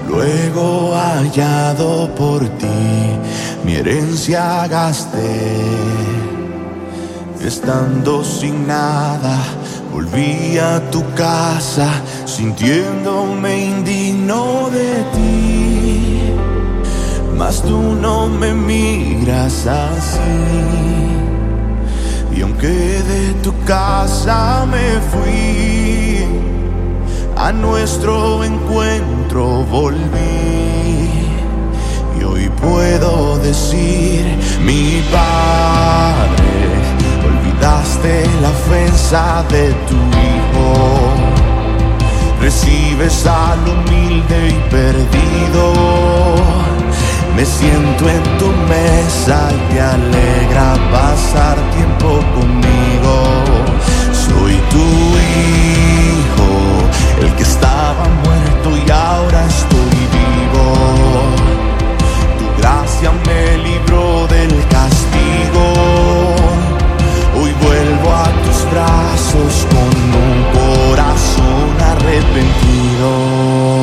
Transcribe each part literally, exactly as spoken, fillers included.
Luego hallado por ti, mi herencia gasté. Estando sin nada, volví a tu casa, sintiéndome indigno de ti. Mas tú no me miras así. Y aunque de tu casa me fui, a nuestro encuentro volví. Y hoy puedo decir, mi Padre, olvidaste la ofensa de tu Hijo. Recibes al humilde y perdido. Me siento en tu mesa y te alegra pasar tiempo conmigo. Soy tu hijo, el que estaba muerto y ahora estoy vivo. Tu gracia me libró del castigo. Hoy vuelvo a tus brazos con un corazón arrepentido.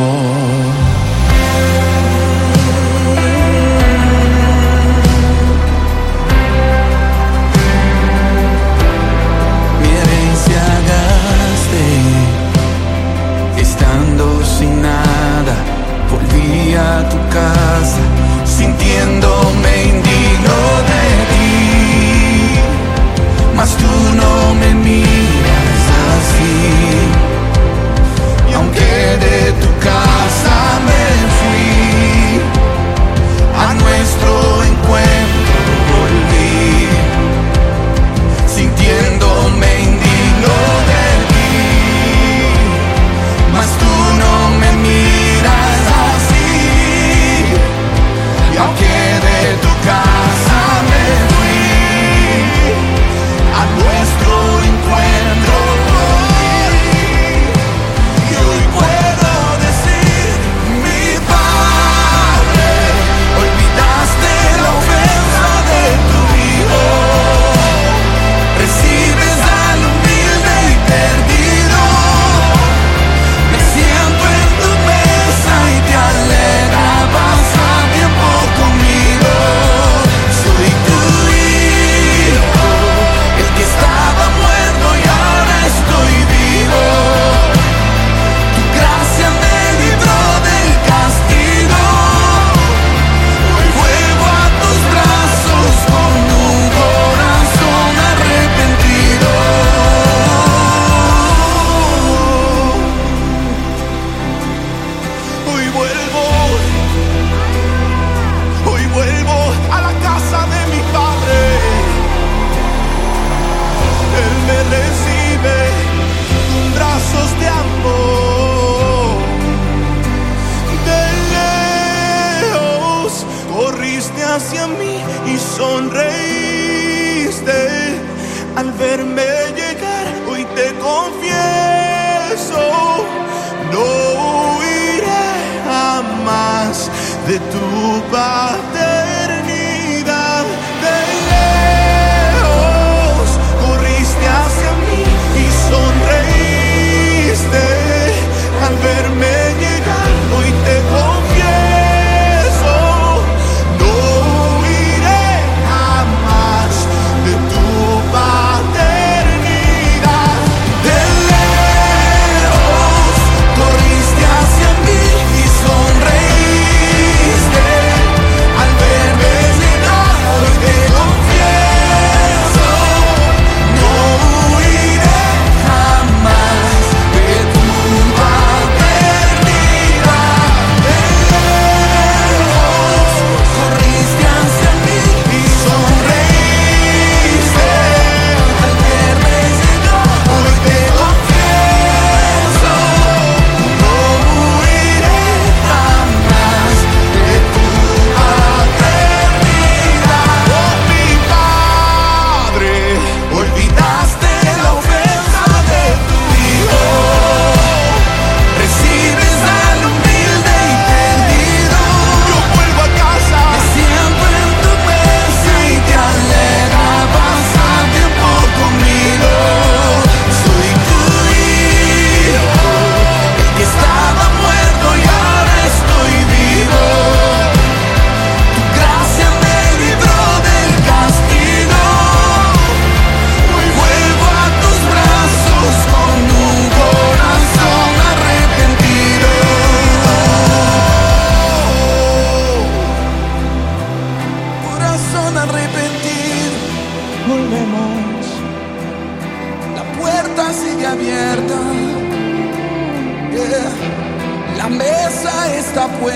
Sin nada, volví a tu casa, sintiéndome indigno de ti. Mas tú no me miras así. Y aunque de tu casa me fui, a nuestro encuentro volví, sintiéndome indigno de ti. Mas tú no me miras así. Y aunque de tu casa me fui, a nuestro encuentro volví. Y hoy puedo decir, mi Padre, olvidaste la ofensa de tu Hijo. Recibes al humilde y perdido. Y te alegra pasar tiempo conmigo. Soy tu hijo, el que estaba muerto y ahora estoy vivo. Tu gracia me libró del castigo. Hoy vuelvo a tus brazos con un corazón arrepentido. Hoy vuelvo, hoy vuelvo a la casa de mi Padre. Él me recibe con brazos de amor. De lejos corriste hacia mí y sonreíste al verme llegar. Hoy te confieso, no huiré jamás de tu paternidad. De lejos corriste hacia mí y sonreíste al verme llegar. Hoy te confieso, no huiré jamás de tu paternidad. De lejos corriste hacia mí y sonreíste al ver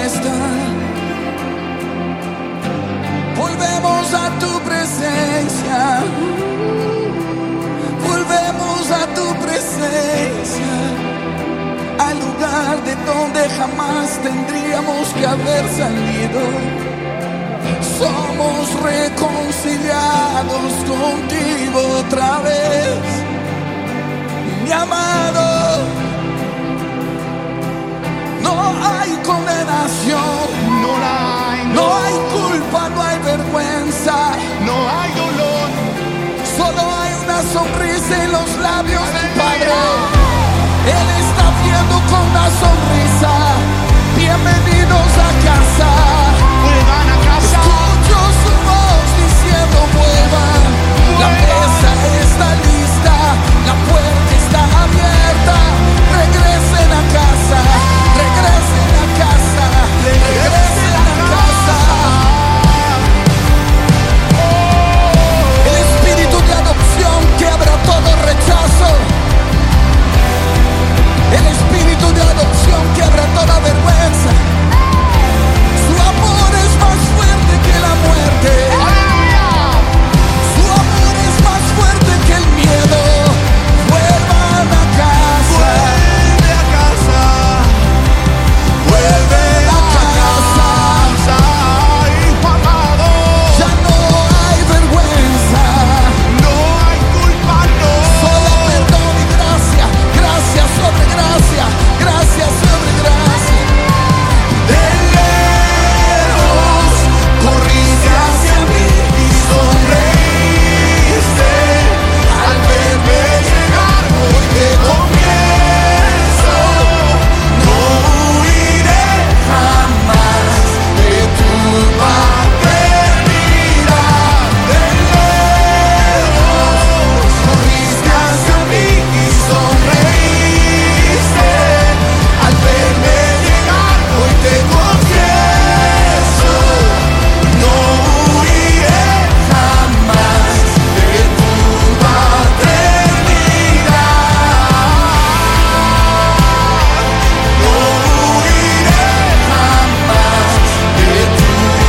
fiesta. Volvemos a tu presencia. Volvemos a tu presencia, al lugar de donde jamás tendríamos que haber salido. Somos reconciliados contigo otra vez, mi amado. No hay condenación, No la hay, no hay culpa, no hay vergüenza, no hay dolor. solo hay una sonrisa en los labios del Padre. Él está viendo con una sonrisa. Bienvenidos a casa. Vuelvan a casa. Escucho su voz diciendo vuelvan. La mesa está lista, la puerta está abierta. Regresen a casa, regresen a casa, regresen a casa. El espíritu de adopción quiebra todo rechazo. El espíritu de adopción quiebra toda vergüenza. Su amor es más fuerte que la muerte. Su amor es más fuerte que el miedo. Vuelvan a casa. Vuelve a casa. Vuelve a casa. Hijo amado. Ya no hay vergüenza. No hay culpa, no. Solo perdón y gracia. Gracia sobre gracia. Gracia sobre gracia. De lejos corriste hacia mí y sonreíste al verme llegar. Hoy te confieso, no huiré jamás de tu paternidad. De lejos corriste hacia mí y sonreíste al verme llegar. Hoy te confieso, no huiré jamás de tu paternidad. No huiré jamás de tu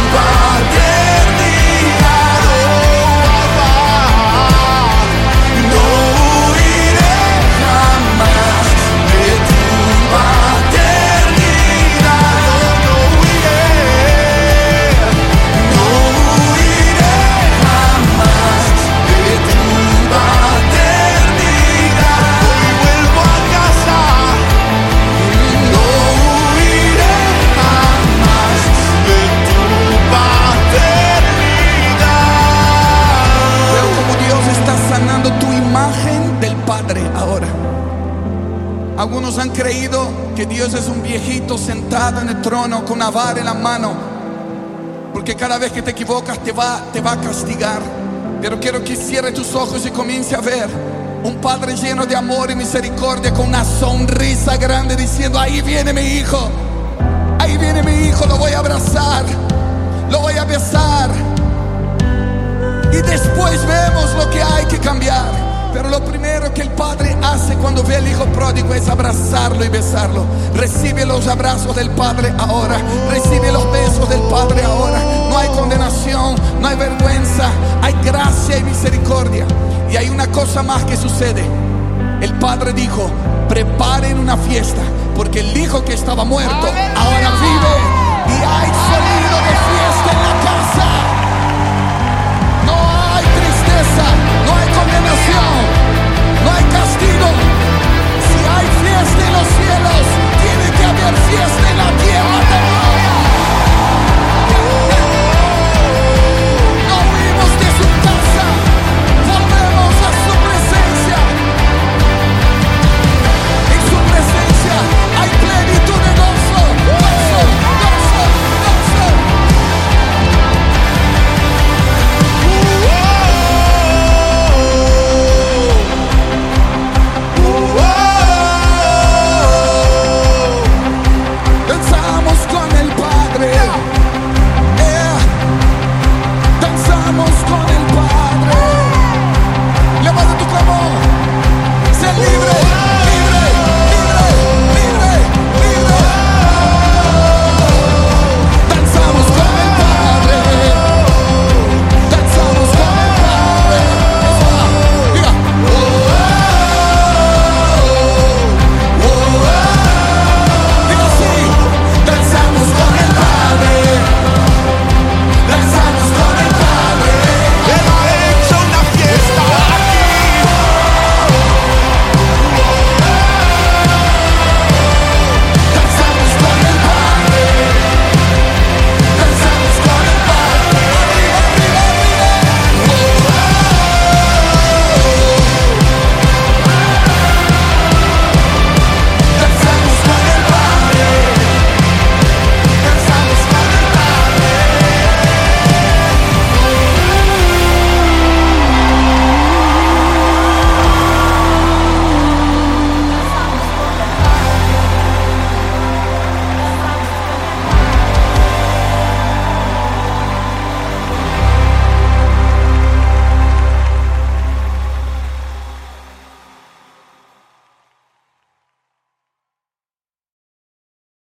paternidad, oh papá. No huiré jamás de tu paternidad. No, no huiré. No huiré jamás de tu paternidad. Hoy vuelvo a casa. No huiré jamás de tu paternidad. Veo como Dios está sanando tu imagen del Padre ahora. Algunos han creído que Dios es un viejito sentado en el trono con una vara en la mano, porque cada vez que te equivocas te va, te va a castigar. Pero quiero que cierre tus ojos y comience a ver un Padre lleno de amor y misericordia, con una sonrisa grande, diciendo: ahí viene mi hijo, ahí viene mi hijo, lo voy a abrazar, lo voy a besar. Y después vemos lo que hay que cambiar. Pero lo primero que el Padre hace cuando ve al Hijo pródigo es abrazarlo y besarlo. Recibe los abrazos del Padre ahora. Recibe los besos del Padre ahora. No hay condenación, no hay vergüenza. Hay gracia y misericordia. Y hay una cosa más que sucede. El Padre dijo: preparen una fiesta, porque el Hijo que estaba muerto ahora vive.